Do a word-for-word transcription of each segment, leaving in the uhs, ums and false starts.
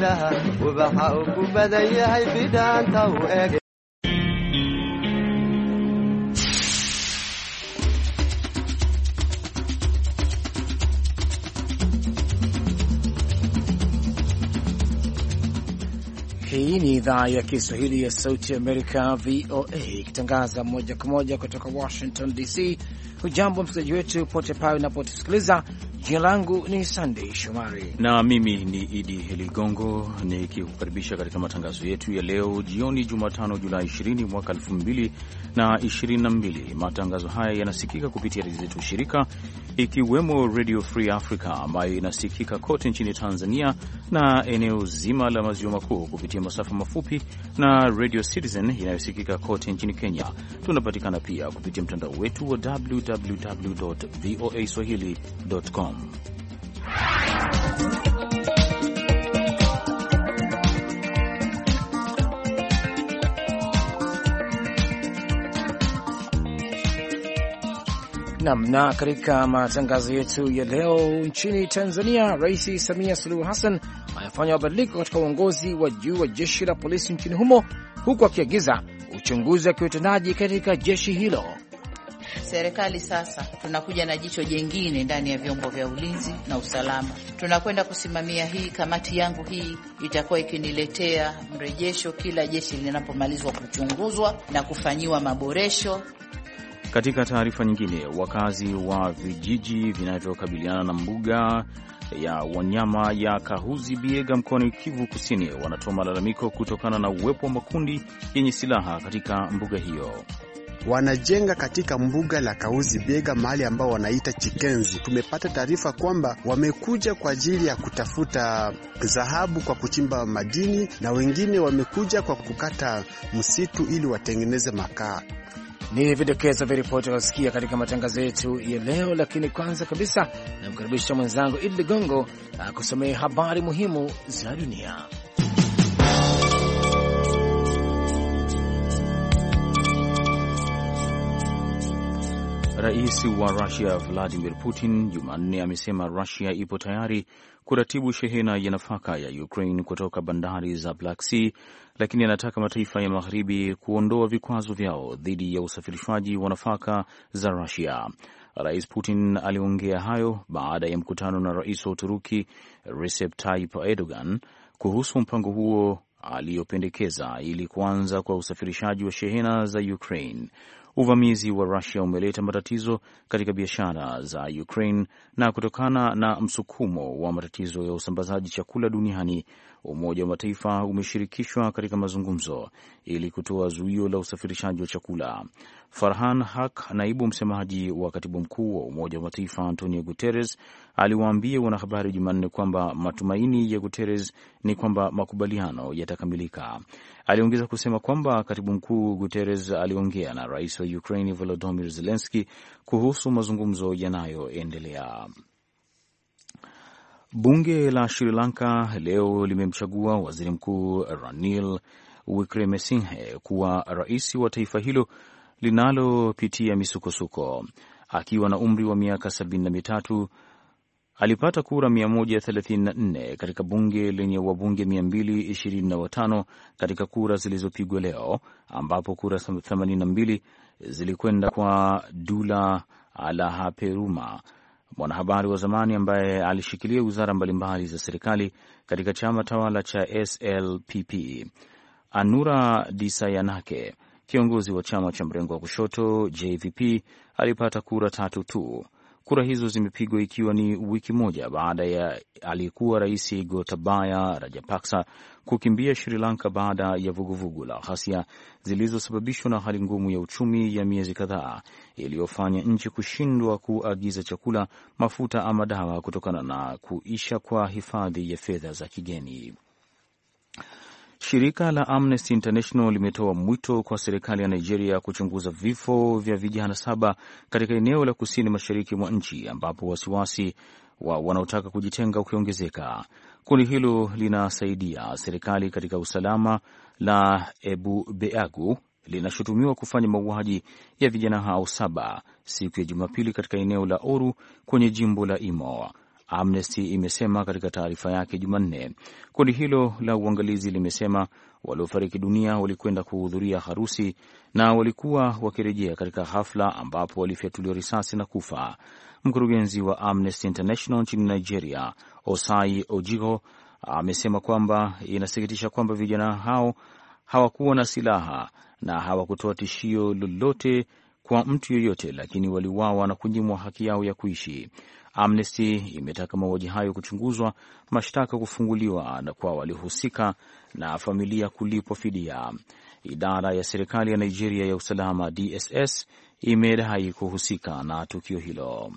ilaha ubaxa uu ku badan yahay bidhaanta u eg. Hii ni idhaa ya Kiswahili ya Sauti Amerika, V O A, ikitangaza moja kwa moja kutoka Washington D C. Hujambo msikilizaji wetu pote pale unapotusikiliza. Jina langu ni Sunday Shomari na mimi ni Idi Ligongo nikikukaribisha katika matangazo yetu ya leo jioni, Jumatano Julai ishirini mwaka elfu mbili na ishirini na mbili. Matangazo haya yanasikika kupitia redio zetu shirika, ikiwemo Radio Free Africa ambayo inasikika kote nchini Tanzania na eneo zima la maziwa makuu kupitia masafa mafupi, na Radio Citizen inayosikika kote nchini Kenya. Tunapatikana pia kupitia mtandao wetu wa w w w dot v o a swahili dot com. Namna katika matangazo yetu ya leo, nchini Tanzania, Rais Samia Suluhu Hassan amefanya mabadiliko katika uongozi wa juu wa jeshi la polisi nchini humo, huku akiagiza uchunguzi wa kiutendaji katika jeshi hilo. Serikali sasa tunakuja na jicho jengine ndani ya vyombo vya ulinzi na usalama. Tunakwenda kusimamia hii, kamati yangu hii itakuwa ikiniletea mrejesho kila jeshi linapomalizwa kuchunguzwa na kufanyiwa maboresho. Katika taarifa nyingine, wakazi wa vijiji vinavyokabiliana na mbuga ya wanyama ya Kahuzi Biega mkoani Kivu Kusini wanatoa malalamiko kutokana na uwepo wa makundi yenye silaha katika mbuga hiyo. Wanajenga katika mbuga la Kahuzi Biega mahali ambao wanaita Chikenzi. Tumepata taarifa kwamba wamekuja kwa ajili ya kutafuta dhahabu kwa kuchimba madini, na wengine wamekuja kwa kukata msitu ili watengeneze makaa. Ni vidokezo vya ripoti wasikia katika matangazo yetu ya leo, lakini kwanza kabisa namkaribisha mwenzangu Idi Ligongo akusomea habari muhimu za dunia. Rais wa Russia Vladimir Putin Jumanne amesema Russia ipo tayari kuratibu shehena ya nafaka ya Ukraine kutoka bandari za Black Sea, lakini anataka mataifa ya magharibi kuondoa vikwazo vyao dhidi ya usafirishwaji wa nafaka za Russia. Rais Putin aliongea hayo baada ya mkutano na rais wa Uturuki Recep Tayyip Erdogan kuhusu mpango huo aliyopendekeza ili kuanza kwa usafirishaji wa shehena za Ukraine. Uvamizi wa Russia umeleta matatizo katika biashara za Ukraine, na kutokana na msukumo wa matatizo ya usambazaji chakula duniani, Umoja wa Mataifa umeshirikishwa katika mazungumzo ili kutoa zuio la usafirishaji wa chakula. Farhan Haq, naibu msemaji wa katibu mkuu wa Umoja wa Mataifa Antonio Guterres, aliwaambia wanahabari Jumanne kwamba matumaini ya Guterres ni kwamba makubaliano yatakamilika. Aliongeza kusema kwamba katibu mkuu Guterres aliongea na rais wa Ukraine Volodymyr Zelensky kuhusu mazungumzo yanayoendelea. Bunge la Sri Lanka leo limemchagua waziri mkuu Ranil Wickremesinghe kuwa rais wa taifa hilo linalopitia misukosuko. Akiwa na umri wa miaka sabini na mitatu, alipata kura mia moja thelathini na nne katika bunge lenye wabunge mia mbili ishirini na watano katika kura zilizopigwa leo, ambapo kura themanini na mbili zilikwenda kwa Dula Alahaperuma, mwanahabari wa zamani ambaye alishikilia wizara mbalimbali za serikali katika chama tawala cha S L P P. Anura Disayanake, kiongozi wa chama cha mrengo wa kushoto J V P, alipata kura tatu tu. Kura hizo zimepigwa ikiwa ni wiki moja baada ya aliyekuwa rais Gotabaya Rajapaksa kukimbia Sri Lanka baada ya vuguvugu la ghasia zilizosababishwa na hali ngumu ya uchumi ya miezi kadhaa iliyofanya nchi kushindwa kuagiza chakula, mafuta ama dawa kutokana na kuisha kwa hifadhi ya fedha za kigeni. Shirika la Amnesty International limetoa mwito kwa serikali ya Nigeria kuchunguza vifo vya vijana saba katika eneo la kusini mashariki mwa nchi ambapo wasiwasi wa wanaotaka kujitenga ukiongezeka. Kundi hilo linasaidia serikali katika usalama la Ebu Beagu linashutumiwa kufanya mauaji ya vijana hao saba siku ya Jumapili katika eneo la Oru kwenye jimbo la Imo. Amnesty imesema katika taarifa yake Jumanne. Kundi hilo la uangalizi limesema waliofariki dunia walikwenda kuhudhuria harusi na walikuwa wakirejea katika hafla ambapo walifyatuliwa risasi na kufa. Mkurugenzi wa Amnesty International nchini Nigeria, Osai Ojigo, amesema kwamba inasikitisha kwamba vijana hao hawakuwa na silaha na hawakutoa tishio lolote kwa mtu yeyote, lakini waliuawa na kunyimwa haki yao ya kuishi. Amnesty imetaka mauaji hayo kuchunguzwa, mashtaka kufunguliwa na kwa waliohusika na familia kulipwa fidia. Idara ya serikali ya Nigeria ya usalama D S S imedai kuhusika na tukio hilo.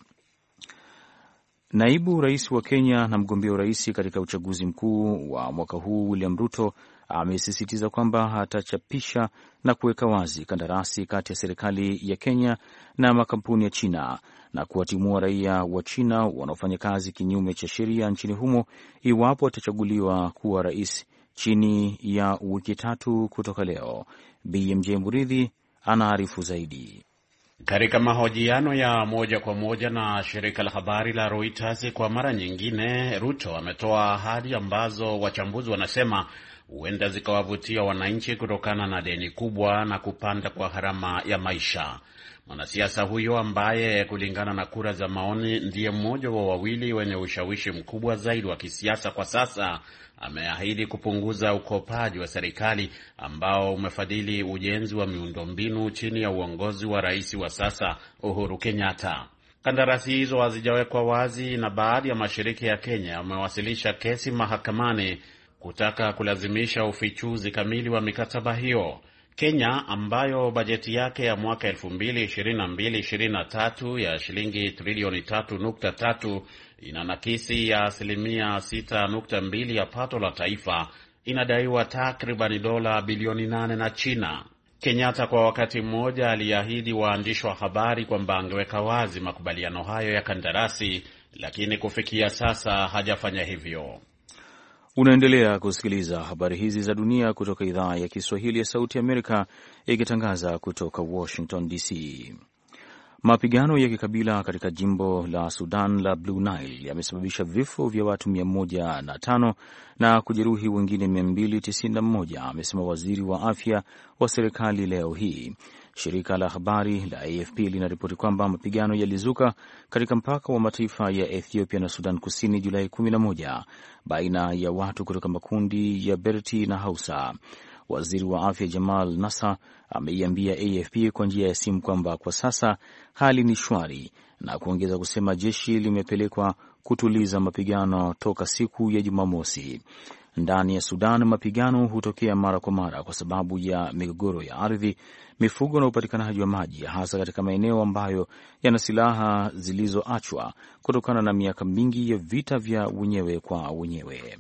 Naibu rais wa Kenya na mgombea urais katika uchaguzi mkuu wa mwaka huu William Ruto amesisitiza kwamba atachapisha na kuweka wazi kandarasi kati ya serikali ya Kenya na makampuni ya China na kuwatimua raia wa China wanaofanya kazi kinyume cha sheria nchini humo iwapo atachaguliwa kuwa rais chini ya wiki tatu kutoka leo. B M J Muridhi anaarifu zaidi. Katika mahojiano ya moja kwa moja na shirika la habari la Reuters, kwa mara nyingine Ruto ametoa ahadi ambazo wachambuzi wanasema huenda zikawavutia wananchi kutokana na deni kubwa na kupanda kwa gharama ya maisha. Mwanasiasa huyo ambaye kulingana na kura za maoni ndiye mmoja wa wawili wenye ushawishi mkubwa zaidi wa kisiasa kwa sasa, ameahidi kupunguza ukopaji wa serikali ambao umefadhili ujenzi wa miundombinu chini ya uongozi wa rais wa sasa Uhuru Kenyatta. Kandarasi hizo hazijawekwa wazi na baadhi ya mashirika ya Kenya yamewasilisha kesi mahakamani kutaka kulazimisha ufichuzi kamili wa mikataba hiyo. Kenya ambayo bajeti yake ya mwaka elfu mbili ishirini na mbili ishirini na tatu ya shilingi trilioni tatu nukta tatu ina nakisi ya asilimia sita nukta mbili ya pato la taifa, inadaiwa takriban dola bilioni nane na China. Kenyatta kwa wakati mmoja aliahidi waandishi wa habari kwamba angeweka wazi makubaliano hayo ya kandarasi, lakini kufikia sasa hajafanya hivyo. Unaendelea kusikiliza habari hizi za dunia kutoka idhaa ya Kiswahili ya Sauti Amerika ikitangaza kutoka Washington D C. Mapigano ya kikabila katika jimbo la Sudan la Blue Nile yamesababisha vifo vya watu mia moja na tano na kujeruhi wengine mia mbili tisini na moja, amesema waziri wa afya wa serikali leo hii. Shirika la habari la A F P linaripoti kwamba mapigano yalizuka katika mpaka wa mataifa ya Ethiopia na Sudan Kusini Julai kumi na moja baina ya watu kutoka makundi ya Berti na Hausa. Waziri wa afya Jamal Nasser ameiambia A F P kwa njia ya simu kwamba kwa sasa hali ni shwari na kuongeza kusema jeshi limepelekwa kutuliza mapigano toka siku ya Jumamosi. Ndani ya Sudan mapigano hutokea mara kwa mara kwa sababu ya migogoro ya ardhi, mifugo na upatikanaji wa maji, hasa katika maeneo ambayo yana silaha zilizoachwa kutokana na miaka mingi ya vita vya wenyewe kwa wenyewe.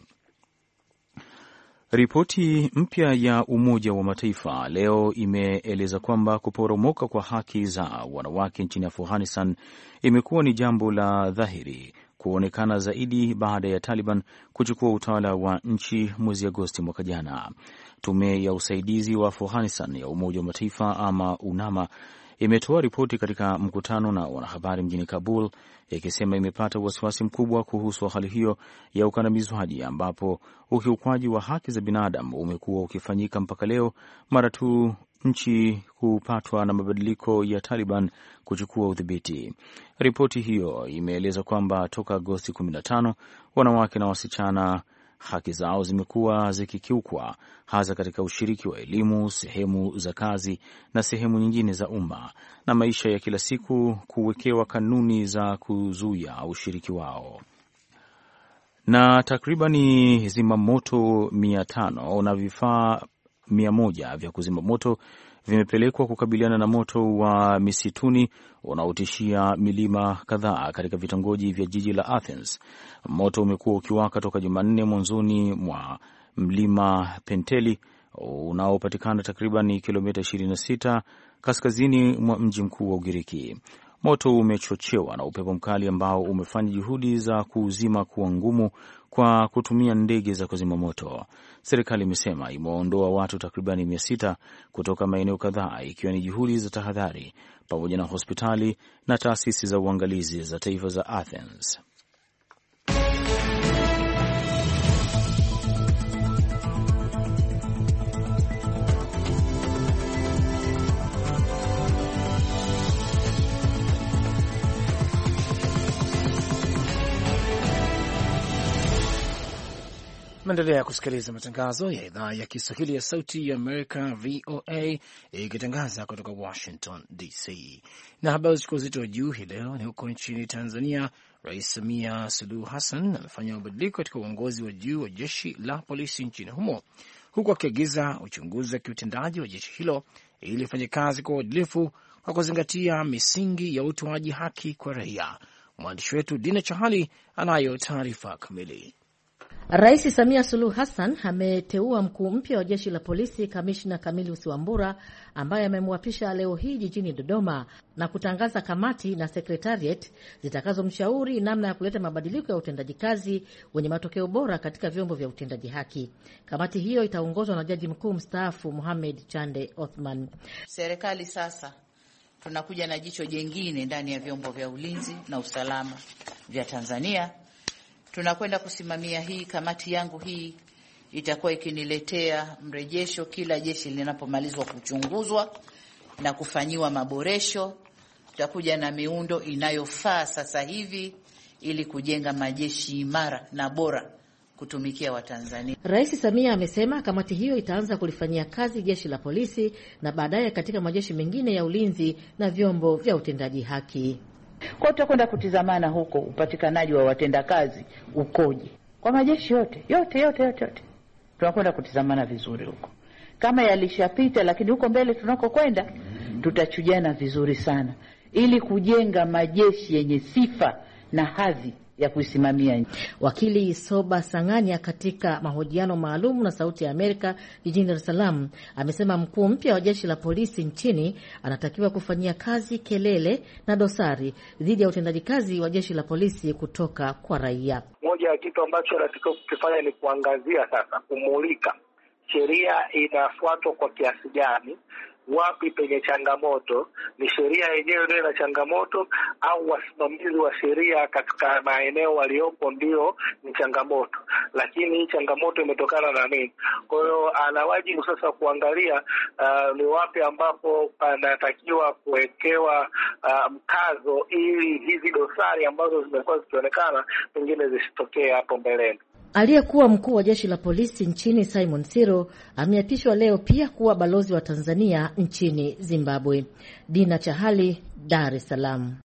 Ripoti mpya ya Umoja wa Mataifa leo imeeleza kwamba kuporomoka kwa haki za wanawake nchini Afghanistan imekuwa ni jambo la dhahiri kuonekana zaidi baada ya Taliban kuchukua utawala wa nchi mwezi Agosti mwaka jana. Tume ya usaidizi wa Afghanistan ya Umoja wa Mataifa ama UNAMA imetoa ripoti katika mkutano na wanahabari mjini Kabul ikisema imepata wasiwasi mkubwa kuhusu hali hiyo ya ukandamizwaji ambapo ukiukwaji wa haki za binadamu umekuwa ukifanyika mpaka leo mara tu nchi kupatwa na mabadiliko ya Taliban kuchukua udhibiti. Ripoti hiyo imeeleza kwamba toka Agosti kumi na tano wanawake na wasichana haki zao zimekuwa zikikiukwa, hasa katika ushiriki wa elimu, sehemu za kazi na sehemu nyingine za umma na maisha ya kila siku, kuwekewa kanuni za kuzuia ushiriki wao. Na takribani zimamoto mia tano na vifaa mia moja vya kuzima moto vimepelekwa kukabiliana na moto wa misituni unaotishia milima kadhaa katika vitongoji vya jiji la Athens. Moto umekuwa ukiwaka toka Jumanne mwanzoni mwa mlima Penteli unaopatikana takriban kilomita ishirini na sita kaskazini mwa mji mkuu wa Ugiriki. Moto umechochewa na upepo mkali ambao umefanya juhudi za kuuzima kuwa ngumu kwa kutumia ndege za kuzima moto. Serikali imesema imeondoa watu takribani mia sita kutoka maeneo kadhaa, ikiwa ni juhudi za tahadhari pamoja na hospitali na taasisi za uangalizi za taifa za Athens. Naendelea kusikiliza matangazo ya idhaa ya Kiswahili ya Sauti ya Amerika, V O A, ikitangaza kutoka Washington D C. Na habari ziko uzito wa juu hii leo ni huko nchini Tanzania. Rais Samia Suluhu Hassan amefanya mabadiliko katika uongozi wa juu wa jeshi la polisi nchini humo, huku akiagiza uchunguzi wa kiutendaji wa jeshi hilo ili ifanye kazi kwa uadilifu kwa kuzingatia misingi ya utoaji haki kwa raia. Mwandishi wetu Dina Chahali anayo taarifa kamili. Rais Samia Suluhu Hassan ameteua mkuu mpya wa jeshi la polisi, Kamishna Camillus Wambura, ambaye amemwapisha leo hii jijini Dodoma na kutangaza kamati na secretariat zitakazomshauri namna ya kuleta mabadiliko ya utendaji kazi wenye matokeo bora katika vyombo vya utendaji haki. Kamati hiyo itaongozwa na Jaji Mkuu mstaafu Mohamed Chande Othman. Serikali sasa tunakuja na jicho jingine ndani ya vyombo vya ulinzi na usalama vya Tanzania. Tunakwenda kusimamia hii kamati yangu hii itakuwa ikiniletea mrejesho kila jeshi linapomalizwa kuchunguzwa na kufanyiwa maboresho. Tutakuja na miundo inayofaa sasa hivi ili kujenga majeshi imara na bora kutumikia Watanzania. Rais Samia amesema kamati hiyo itaanza kulifanyia kazi jeshi la polisi na baadaye katika majeshi mengine ya ulinzi na vyombo vya utendaji haki. Kwa tutakwenda kutizamana huko upatikanaji wa watendakazi ukoje kwa majeshi yote yote yote yote, yote. Tunakwenda kutizamana vizuri huko. Kama yalishapita, lakini huko mbele tunakokwenda tutachujana vizuri sana ili kujenga majeshi yenye sifa na hadhi ya kuisimamia nchi. Wakili Soba Sanganya katika mahojiano maalum na Sauti ya Amerika jijini Dar es Salaam amesema mkuu mpya wa jeshi la polisi nchini anatakiwa kufanyia kazi kelele na dosari dhidi ya utendaji kazi wa jeshi la polisi kutoka kwa raia. Moja ya kitu ambacho anatakiwa kukifanya ni kuangazia sasa, kumulika sheria inafuatwa kwa kiasi gani, wapi penye changamoto, ni sheria yenyewe ndio ina changamoto au wasimamizi wa sheria katika maeneo waliopo ndio ni changamoto, lakini hii changamoto imetokana na nini? Kwa hiyo ana wajibu sasa kuangalia uh, ni wapi ambapo anatakiwa kuwekewa uh, mkazo ili hizi dosari ambazo zimekuwa zikionekana pengine zisitokee hapo mbeleni. Aliyekuwa mkuu wa jeshi la polisi nchini Simon Siro ameapishwa leo pia kuwa balozi wa Tanzania nchini Zimbabwe. Dina Chahali, Dar es Salaam.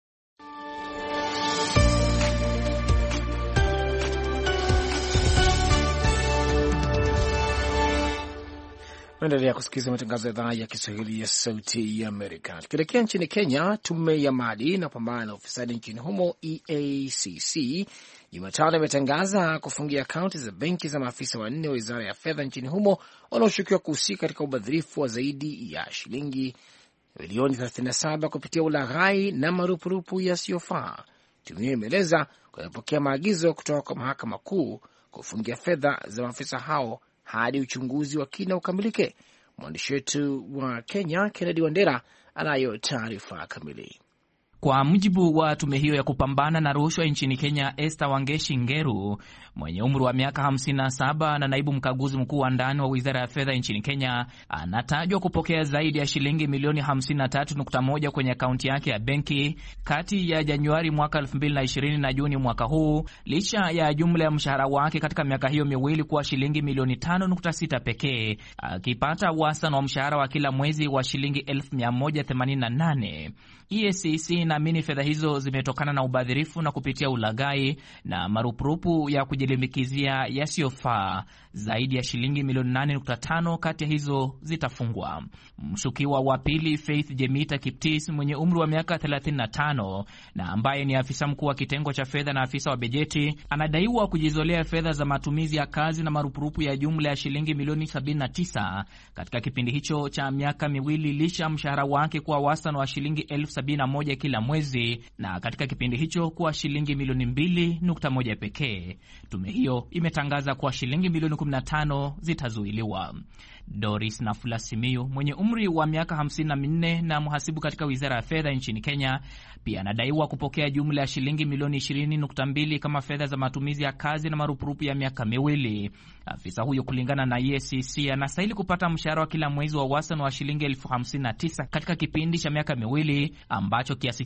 Naendelea kusikiliza matangazo ya idhaa ya Kiswahili ya Sauti ya Amerika. Tukielekea nchini Kenya, tume ya maadili na pambana na ufisadi nchini humo E A C C Jumatano imetangaza kufungia akaunti za benki za maafisa wanne wa wizara ya fedha nchini humo wanaoshukiwa kuhusika katika ubadhirifu wa zaidi ya shilingi milioni thelathini na saba kupitia ulaghai na marupurupu yasiyofaa. Tume hiyo imeeleza kunapokea maagizo kutoka kwa mahakama kuu kufungia fedha za maafisa hao hadi uchunguzi wa kina ukamilike. Mwandishi wetu wa Kenya Kennedy Wandera anayo taarifa kamili. Kwa mujibu wa tume hiyo ya kupambana na rushwa nchini Kenya, Esther Wangeshi Ngeru mwenye umri wa miaka hamsini na saba na naibu mkaguzi mkuu wa ndani wa wizara ya fedha nchini Kenya anatajwa kupokea zaidi ya shilingi milioni hamsini na tatu nukta moja kwenye akaunti yake ya benki kati ya Januari mwaka elfu mbili na ishirini na Juni mwaka huu, licha ya jumla ya mshahara wake katika miaka hiyo miwili kuwa shilingi milioni tano nukta sita pekee, akipata wastani wa mshahara wa kila mwezi wa shilingi elfu mia moja themanini na nane. E A C C inaamini fedha hizo zimetokana na ubadhirifu na kupitia ulaghai na marupurupu ya kujilimbikizia yasiyofaa. Zaidi ya shilingi milioni nane nukta tano kati ya hizo zitafungwa. Mshukiwa wa pili, Faith Jemita Kiptis mwenye umri wa miaka thelathini na tano na ambaye ni afisa mkuu wa kitengo cha fedha na afisa wa bajeti, anadaiwa kujizolea fedha za matumizi ya kazi na marupurupu ya jumla ya shilingi milioni sabini na tisa katika kipindi hicho cha miaka miwili, licha mshahara wake kwa wastani wa shilingi elfu sabini na moja kila mwezi, na katika kipindi hicho kuwa shilingi milioni mbili nukta moja pekee. Tume hiyo imetangaza kuwa shilingi milioni kumi na tano zitazuiliwa. Doris Nafula Simiyu mwenye umri wa miaka hamsini na minne na mhasibu katika wizara ya fedha nchini Kenya pia anadaiwa kupokea jumla ya shilingi milioni ishirini nukta mbili kama fedha za matumizi ya kazi na marupurupu ya miaka miwili. Afisa huyo kulingana na E A C C anastahili kupata mshahara wa kila mwezi wa wastani wa shilingi elfu hamsini na tisa katika kipindi cha miaka miwili, ambacho kiasi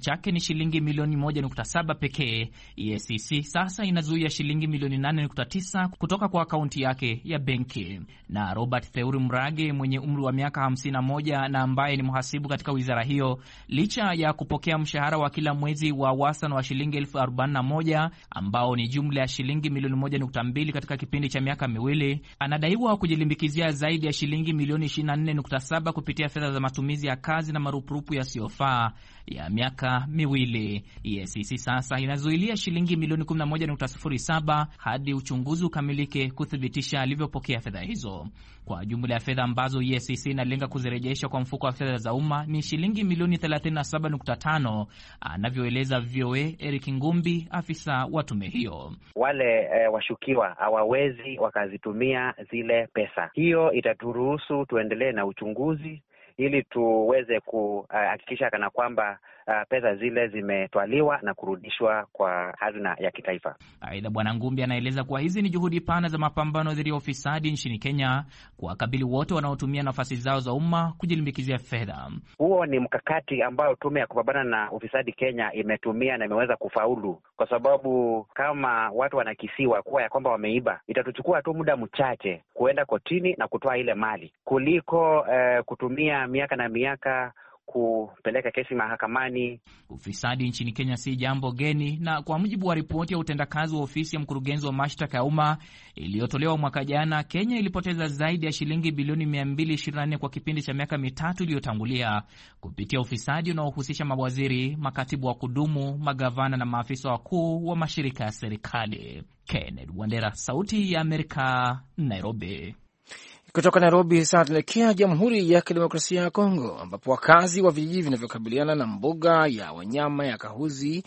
chake ni shilingi milioni moja nukta saba pekee, E A C C sasa inazuia shilingi milioni nane nukta tisa kutoka kwa akaunti yake ya benki. Na Robert Theuri Mrage mwenye umri wa miaka hamsini na moja na ambaye ni mhasibu katika wizara hiyo, licha ya kupokea mshahara wa kila mwezi wa wastani wa shilingi elfu arobaini na moja ambao ni jumla ya shilingi milioni moja nukta mbili katika kipindi cha miaka miwili, anadaiwa kujilimbikizia zaidi ya shilingi milioni ishirini na nne nukta saba kupitia fedha za matumizi ya kazi na marupurupu yasiyofaa ya miaka miwili. E A C C sasa inazuilia shilingi milioni kumi na moja nukta sifuri saba hadi uchunguzi ukamilike kuthibitisha alivyopokea fedha hizo. Kwa jumla ya fedha ambazo E A C C inalenga kuzirejesha kwa mfuko wa fedha za umma ni shilingi milioni thelathini na saba nukta tano, anavyoeleza V O A Eric Ngumbi, afisa wa tume hiyo. Wale e, washukiwa hawawezi wakazitumia zile pesa. Hiyo itaturuhusu tuendelee na uchunguzi ili tuweze kuhakikisha kana kwamba uh, pesa zile zimetwaliwa na kurudishwa kwa hazina ya kitaifa. Aidha, Bwana Ngumbi anaeleza kuwa hizi ni juhudi pana za mapambano dhidi ya ufisadi nchini Kenya, kuwakabili wote wanaotumia nafasi zao za umma kujilimbikizia fedha. Huo ni mkakati ambao tume ya kupambana na ufisadi Kenya imetumia na imeweza kufaulu, kwa sababu kama watu wanakisiwa kuwa ya kwamba wameiba, itatuchukua tu muda mchache kuenda kotini na kutoa ile mali kuliko uh, kutumia miaka na miaka kupeleka kesi mahakamani. Ufisadi nchini Kenya si jambo geni, na kwa mujibu wa ripoti ya utendakazi wa ofisi ya mkurugenzi wa mashtaka ya umma iliyotolewa mwaka jana, Kenya ilipoteza zaidi ya shilingi bilioni mia mbili ishirini na nne kwa kipindi cha miaka mitatu iliyotangulia kupitia ufisadi unaohusisha mawaziri, makatibu wa kudumu, magavana na maafisa wakuu wa mashirika ya serikali. Kenneth Wandera, Sauti ya Amerika, Nairobi. Kutoka Nairobi sasa tunaelekea Jamhuri ya Kidemokrasia ya Kongo, ambapo wakazi wa vijiji vinavyokabiliana na mbuga ya wanyama ya Kahuzi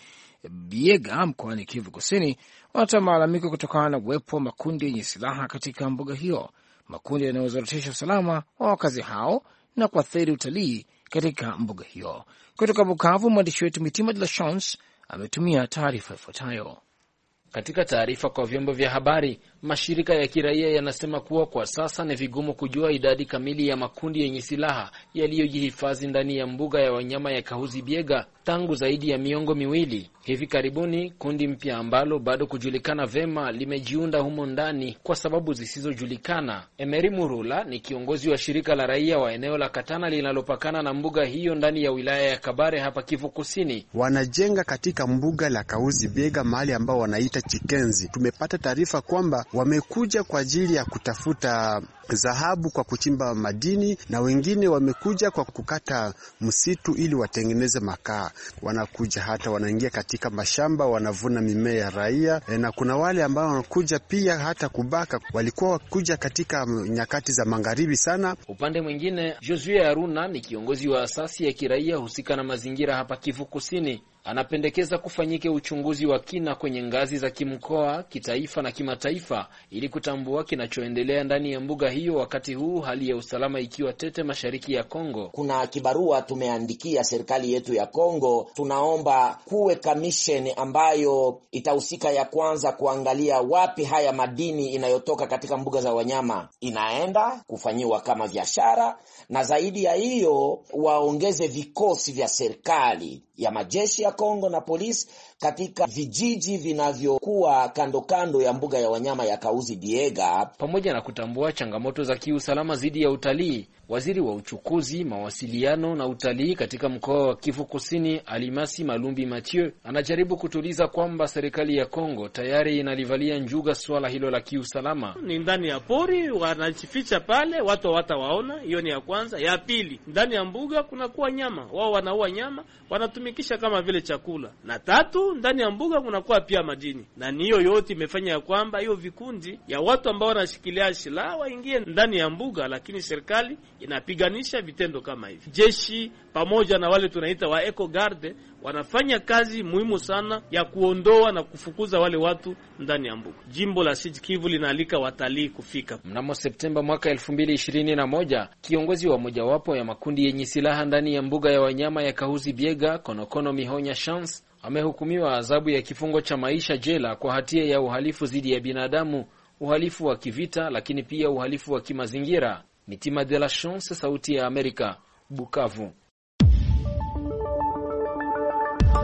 Biega mkoani Kivu Kusini wanatoa malalamiko kutokana na uwepo wa makundi yenye silaha katika mbuga hiyo, makundi yanayozorotesha usalama wa wakazi hao na kuathiri utalii katika mbuga hiyo. Kutoka Bukavu, mwandishi wetu Mitima de la Chance ametumia taarifa ifuatayo. Katika taarifa kwa vyombo vya habari, mashirika ya kiraia yanasema kuwa kwa sasa ni vigumu kujua idadi kamili ya makundi yenye silaha yaliyojihifadhi ndani ya mbuga ya wanyama ya Kahuzi Biega tangu zaidi ya miongo miwili. Hivi karibuni kundi mpya ambalo bado kujulikana vema limejiunda humo ndani kwa sababu zisizojulikana. Emery Murula ni kiongozi wa shirika la raia wa eneo la Katana linalopakana na mbuga hiyo ndani ya wilaya ya Kabare hapa Kivu Kusini. Wanajenga katika mbuga la Kahuzi Biega mahali ambao wanaita Chikenzi. Tumepata taarifa kwamba wamekuja kwa ajili ya kutafuta dhahabu kwa kuchimba madini, na wengine wamekuja kwa kukata msitu ili watengeneze makaa. Wanakuja hata wanaingia katika mashamba, wanavuna mimea ya raia, e, na kuna wale ambao wanakuja pia hata kubaka. Walikuwa wakuja katika nyakati za magharibi sana. Upande mwingine, Josue Aruna ni kiongozi wa asasi ya kiraia husika na mazingira hapa Kivu Kusini. Anapendekeza kufanyike uchunguzi wa kina kwenye ngazi za kimkoa, kitaifa na kimataifa ili kutambua kinachoendelea ndani ya mbuga hiyo, wakati huu hali ya usalama ikiwa tete mashariki ya Kongo. Kuna kibarua tumeandikia serikali yetu ya Kongo, tunaomba kuwe commission ambayo itahusika ya kwanza kuangalia wapi haya madini inayotoka katika mbuga za wanyama inaenda kufanyiwa kama biashara, na zaidi ya hiyo waongeze vikosi vya serikali ya majeshi ya Kongo na polisi katika vijiji vinavyokuwa kando kando ya mbuga ya wanyama ya Kahuzi Biega. Pamoja na kutambua changamoto za kiusalama zidi ya utalii, waziri wa uchukuzi, mawasiliano na utalii katika mkoa wa Kivu Kusini, Alimasi Malumbi Mathieu, anajaribu kutuliza kwamba serikali ya Kongo tayari inalivalia njuga swala hilo la kiusalama. Ni ndani ya pori, wanajificha pale, watu hawatawaona. Hiyo ni ya kwanza. Ya pili, ndani ya mbuga kuna kuwa nyama, wao wanaua nyama, wanatumikisha kama vile chakula. Na tatu, ndani ya mbuga kuna kuwa pia madini. Na hiyo yote imefanya ya kwamba hiyo vikundi ya watu ambao wanashikilia silaha waingie ndani ya mbuga, lakini serikali inapiganisha vitendo kama hivi. Jeshi pamoja na wale tunaita wa Eco Guard wanafanya kazi muhimu sana ya kuondoa na kufukuza wale watu ndani ya mbuga. Jimbo la Sud Kivu linaalika watalii kufika. Mnamo Septemba mwaka elfu mbili ishirini na moja, kiongozi wa mojawapo ya makundi yenye silaha ndani ya mbuga ya wanyama ya Kahuzi Biega, Konokono Mihonya Chance, amehukumiwa adhabu ya kifungo cha maisha jela kwa hatia ya uhalifu dhidi ya binadamu, uhalifu wa kivita, lakini pia uhalifu wa kimazingira. Mitima de la Chance, Sauti ya Amerika, Bukavu.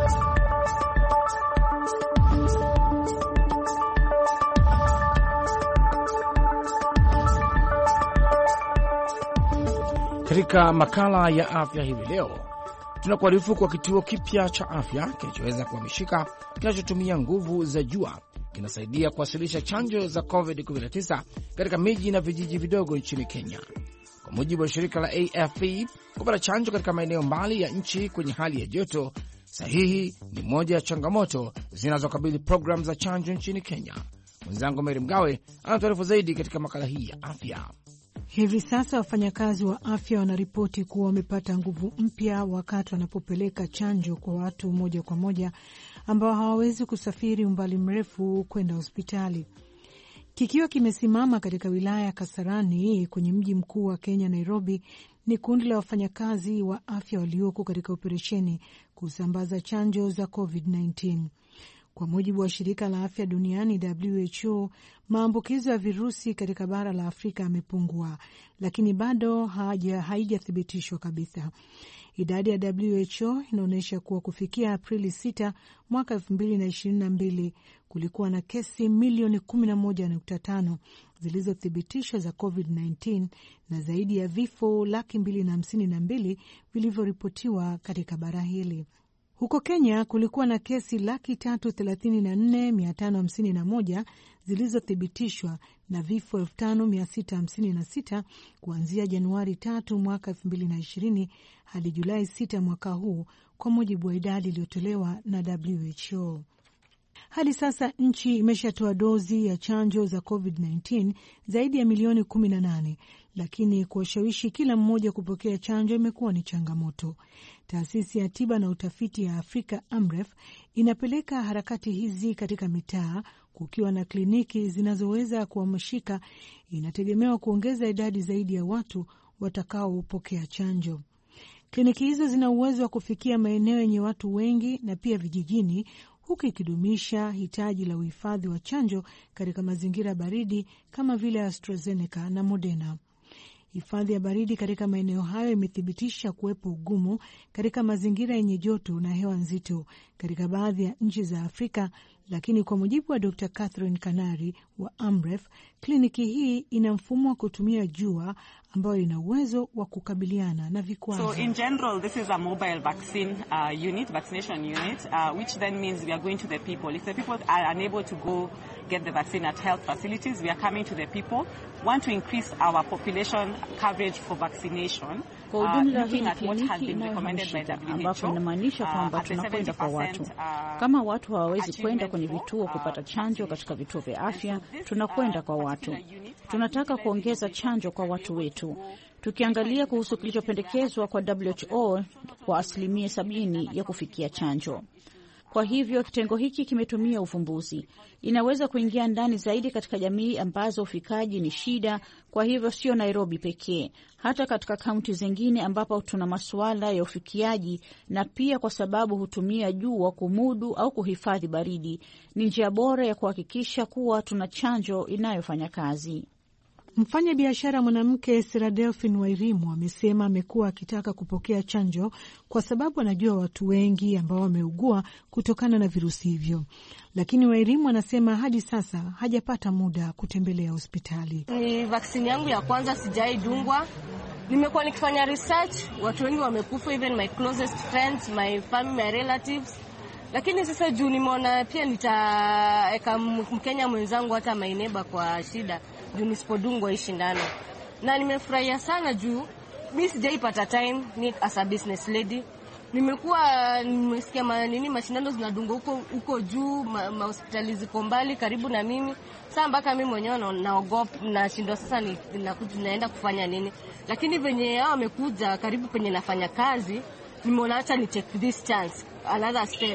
Katika makala ya afya hivi leo tunakuarifu kwa kituo kipya cha afya kinachoweza kuhamishika kinachotumia nguvu za jua kinasaidia kuwasilisha chanjo za covid kumi na tisa katika miji na vijiji vidogo nchini Kenya. Kwa mujibu wa shirika la A F P, kupata chanjo katika maeneo mbali ya nchi kwenye hali ya joto sahihi ni moja ya changamoto zinazokabili programu za chanjo nchini Kenya. Mwenzangu Mary Mgawe anatuarifu zaidi katika makala hii ya afya. Hivi sasa wafanyakazi wa afya wanaripoti kuwa wamepata nguvu mpya wakati wanapopeleka chanjo kwa watu moja kwa moja ambao hawawezi kusafiri umbali mrefu kwenda hospitali. Kikiwa kimesimama katika wilaya ya Kasarani kwenye mji mkuu wa Kenya, Nairobi, ni kundi la wafanyakazi wa afya walioko katika operesheni kusambaza chanjo za covid kumi na tisa. Kwa mujibu wa shirika la afya duniani W H O, maambukizo ya virusi katika bara la Afrika yamepungua, lakini bado haijathibitishwa kabisa. Idadi ya W H O inaonyesha kuwa kufikia Aprili sita mwaka elfu mbili na ishirini na mbili kulikuwa na kesi milioni kumi na moja nukta tano zilizothibitishwa za covid kumi na tisa na zaidi ya vifo laki mbili na hamsini na mbili vilivyoripotiwa katika bara hili. Huko Kenya kulikuwa na kesi laki tatu thelathini na nne mia tano hamsini na moja zilizothibitishwa na vifo elfu tano mia sita hamsini na sita kuanzia Januari tatu mwaka elfu mbili na ishirini hadi Julai sita mwaka huu, kwa mujibu wa idadi iliyotolewa na W H O. Hadi sasa nchi imeshatoa dozi ya chanjo za covid kumi na tisa zaidi ya milioni kumi na nane, lakini kuwashawishi kila mmoja kupokea chanjo imekuwa ni changamoto. Taasisi ya tiba na utafiti ya Afrika Amref inapeleka harakati hizi katika mitaa, kukiwa na kliniki zinazoweza kuhamishika. Inategemewa kuongeza idadi zaidi ya watu watakaopokea chanjo. Kliniki hizo zina uwezo wa kufikia maeneo yenye watu wengi na pia vijijini, huku ikidumisha hitaji la uhifadhi wa chanjo katika mazingira baridi kama vile AstraZeneca na Moderna. Hifadhi ya baridi katika maeneo hayo imethibitisha kuwepo ugumu katika mazingira yenye joto na hewa nzito katika baadhi ya nchi za Afrika, lakini kwa mujibu wa Doctor Catherine Kanari wa Amref, kliniki hii ina mfumo wa kutumia jua ambayo ina uwezo wa kukabiliana na vikwazo. So in general, this is a mobile vaccine uh, unit, vaccination unit, uh, which then means we are going to the people. If the people are unable to go get the vaccine at health facilities, we are coming to the people. Want to increase our population coverage for vaccination. Kwa ujumla hii ni kliniki inayohamishika, ambapo inamaanisha kwamba tunakwenda kwa watu. Kama watu hawawezi kwenda kwenye vituo kupata chanjo katika vituo vya afya, tunakwenda kwa watu. Tunataka kuongeza chanjo kwa watu wetu. Tukiangalia kuhusu kilichopendekezwa kwa W H O kwa asilimia sabini ya kufikia chanjo. Kwa hivyo kitengo hiki kimetumia uvumbuzi. Inaweza kuingia ndani zaidi katika jamii ambazo ufikaji ni shida, kwa hivyo sio Nairobi pekee, hata katika kaunti zingine ambapo tuna masuala ya ufikiaji, na pia kwa sababu hutumia jua kumudu au kuhifadhi baridi. Ni njia bora ya kuhakikisha kuwa tuna chanjo inayofanya kazi. Mfanya biashara mwanamke Siradelphine Wairimu amesema amekuwa akitaka kupokea chanjo kwa sababu anajua watu wengi ambao wameugua kutokana na virusi hivyo. Lakini Wairimu anasema hadi sasa hajapata muda kutembelea hospitali. Ni vaksini yangu ya kwanza, sijaidungwa. Nimekuwa nikifanya research, watu wengi wamekufa, even my closest friends, my family, my relatives. Lakini sasa juu nimeona pia nitaeka Mkenya mwenzangu hata my neighbor kwa shida juu nisipodungwa hii shindano. Na nimefurahia sana juu mimi sijaipata time ni as a business lady. Nimekuwa nimesikia ma, nini mashindano zinadungwa huko huko juu, mahospitali ma ziko mbali karibu na mimi. Sasa mpaka mimi mwenyewe naogopa na shindwa sasa ni naenda kufanya nini. Lakini venye hao wamekuja karibu penye nafanya kazi, nimeona acha ni take this chance, another step.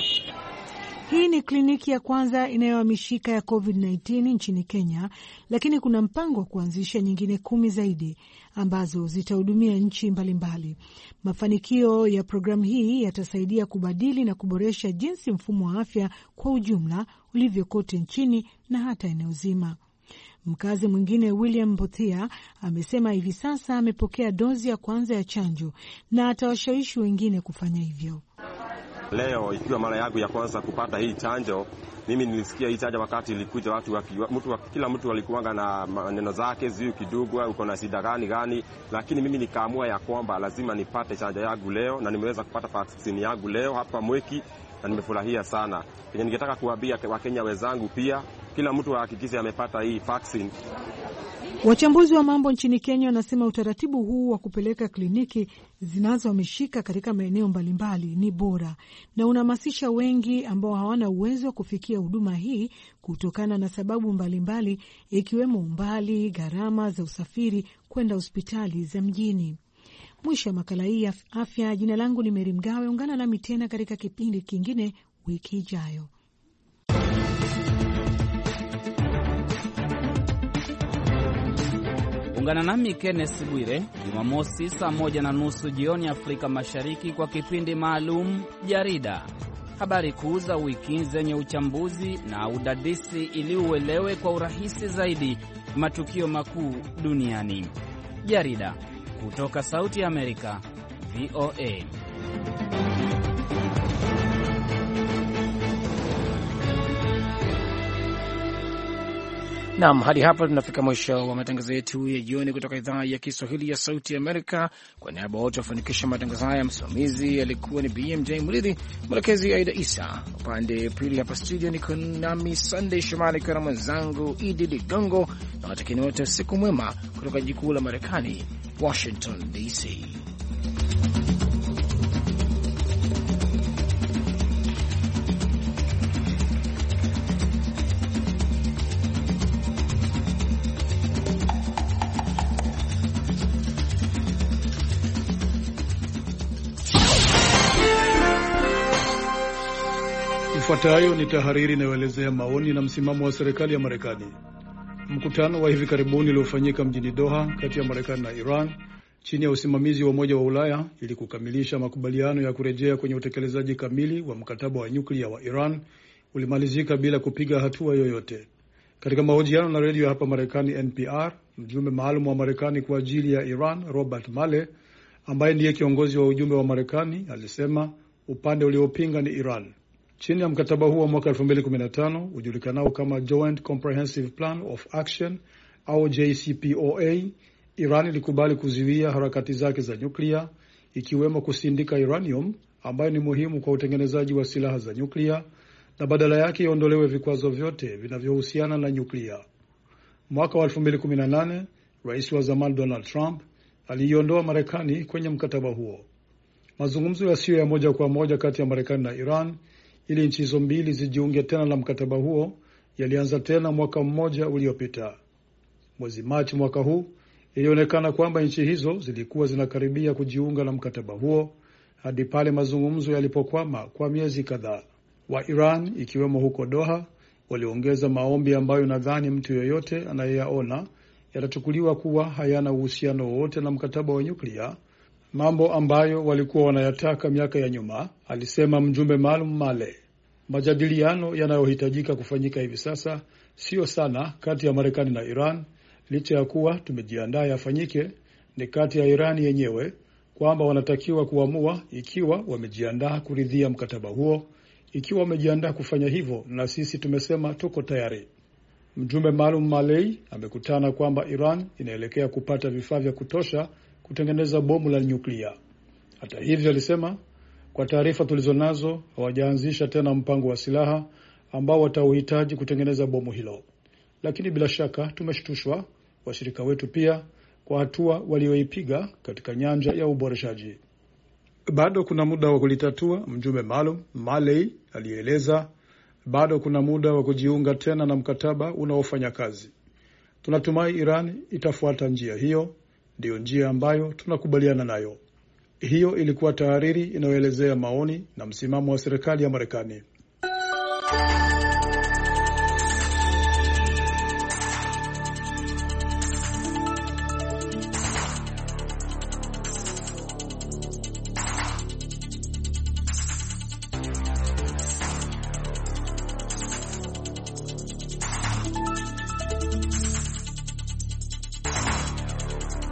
Hii ni kliniki ya kwanza inayohamishika ya covid kumi na tisa nchini Kenya, lakini kuna mpango wa kuanzisha nyingine kumi zaidi ambazo zitahudumia nchi mbalimbali. Mafanikio ya programu hii yatasaidia kubadili na kuboresha jinsi mfumo wa afya kwa ujumla ulivyo kote nchini na hata eneo zima. Mkazi mwingine William Mbothia amesema hivi sasa amepokea dozi ya kwanza ya chanjo na atawashawishi wengine kufanya hivyo. Leo ikiwa mara yangu ya kwanza kupata hii chanjo, mimi nilisikia hii chanjo wakati ilikuja watu waki, mtu kila mtu alikuanga na maneno zake, ziu kidogo uko na shida gani gani, lakini mimi nikaamua ya kwamba lazima nipate chanjo yangu leo, na nimeweza kupata vaccine yangu leo hapa Mweki na nimefurahia sana. Kile ningetaka kuambia Wakenya wenzangu pia, kila mtu ahakikishe amepata hii vaccine. Wachambuzi wa mambo nchini Kenya wanasema utaratibu huu wa kupeleka kliniki zinazohamishika katika maeneo mbalimbali ni bora na unahamasisha wengi ambao hawana uwezo wa kufikia huduma hii kutokana na sababu mbalimbali, ikiwemo umbali, gharama za usafiri kwenda hospitali za mjini. Mwisho wa makala hii ya afya. Jina langu ni Meri Mgawe. Ungana nami tena katika kipindi kingine wiki ijayo. Ungana nami Kenneth Bwire Jumamosi saa moja na nusu jioni Afrika Mashariki kwa kipindi maalum Jarida. Habari kuu za wiki zenye uchambuzi na udadisi ili uelewe kwa urahisi zaidi matukio makuu duniani. Jarida kutoka Sauti ya Amerika, V O A. Naam, hadi hapa tunafika mwisho wa matangazo yetu ya jioni kutoka idhaa ya Kiswahili ya Sauti ya Amerika. Kwa niaba wote wafanikisha matangazo haya, msimamizi alikuwa ni B M J Mridhi, mwelekezi Aida Isa, upande pili hapa studio niko nami Sunday Shomari kwa mwenzangu Idi Ligongo, na watakini wote usiku mwema kutoka jikuu la Marekani, Washington D C. Ifuatayo ni tahariri inayoelezea maoni na msimamo wa serikali ya Marekani. Mkutano wa hivi karibuni uliofanyika mjini Doha kati ya Marekani na Iran chini ya usimamizi wa Umoja wa Ulaya ili kukamilisha makubaliano ya kurejea kwenye utekelezaji kamili wa mkataba wa nyuklia wa Iran ulimalizika bila kupiga hatua yoyote. Katika mahojiano na redio hapa Marekani N P R, mjumbe maalum wa Marekani kwa ajili ya Iran Robert Malley, ambaye ndiye kiongozi wa ujumbe wa Marekani, alisema upande uliopinga ni Iran. Chini ya mkataba huo wa mwaka elfu mbili kumi na tano ujulikanao kama Joint Comprehensive Plan of Action au J C P O A, Iran ilikubali kuzuia harakati zake za nyuklia, ikiwemo kusindika uranium ambayo ni muhimu kwa utengenezaji wa silaha za nyuklia, na badala yake iondolewe vikwazo vyote vinavyohusiana na nyuklia. Mwaka wa elfu mbili kumi na nane, Rais wa zamani Donald Trump aliiondoa Marekani kwenye mkataba huo. Mazungumzo yasiyo ya moja kwa moja kati ya Marekani na Iran ili nchi hizo mbili zijiunge tena na mkataba huo yalianza tena mwaka mmoja uliopita. Mwezi Machi mwaka huu, ilionekana kwamba nchi hizo zilikuwa zinakaribia kujiunga na mkataba huo hadi pale mazungumzo yalipokwama kwa miezi kadhaa. Wa Iran, ikiwemo huko Doha, waliongeza maombi ambayo nadhani mtu yeyote anayeyaona yatachukuliwa kuwa hayana uhusiano wowote na mkataba wa nyuklia, mambo ambayo walikuwa wanayataka miaka ya nyuma, alisema mjumbe maalum Male. Majadiliano yanayohitajika kufanyika hivi sasa sio sana kati ya Marekani na Iran, licha ya kuwa tumejiandaa yafanyike, ni kati ya Iran yenyewe, kwamba wanatakiwa kuamua ikiwa wamejiandaa kuridhia mkataba huo. Ikiwa wamejiandaa kufanya hivyo, na sisi tumesema tuko tayari. Mjumbe maalum Malei amekutana kwamba Iran inaelekea kupata vifaa vya kutosha kutengeneza bomu la nyuklia. Hata hivyo, alisema kwa taarifa tulizonazo hawajaanzisha tena mpango wa silaha ambao watauhitaji kutengeneza bomu hilo. Lakini bila shaka tumeshtushwa washirika wetu pia kwa hatua walioipiga katika nyanja ya uboreshaji. Bado kuna muda wa kulitatua, mjumbe maalum Malei alieleza. Bado kuna muda wa kujiunga tena na mkataba unaofanya kazi. Tunatumai Iran itafuata njia hiyo, ndio njia ambayo tunakubaliana nayo. Hiyo ilikuwa tahariri inayoelezea maoni na msimamo wa serikali ya Marekani.